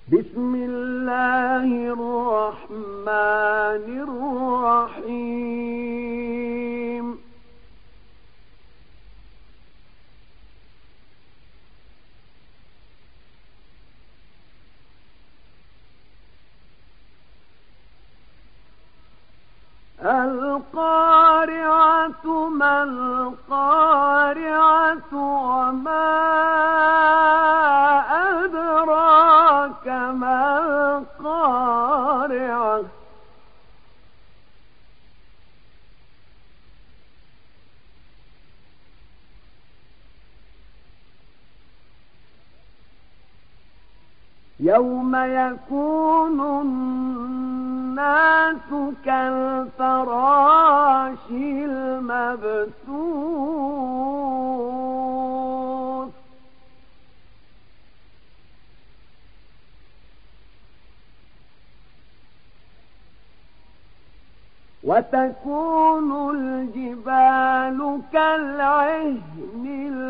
بسم الله الرحمن الرحيم القارعة ما القارعة وما أدراك ما القارعة يوم يكون الناس كالفراش المبثوث وتكون الجبال كالعهن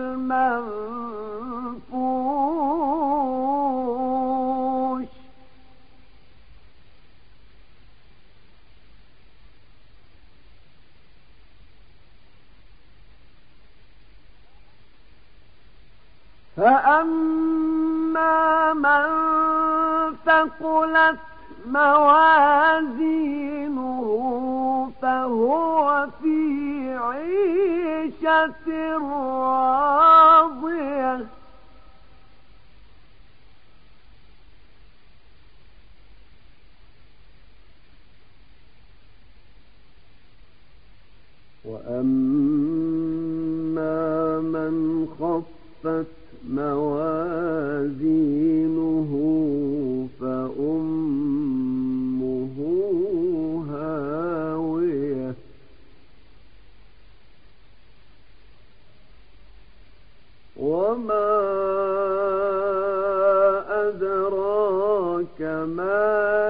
المنفوش فأما من ثقلت موازينه فهو في عيشة راضية وأما من خفت موازينه فأمه هاوية وما أدراك ما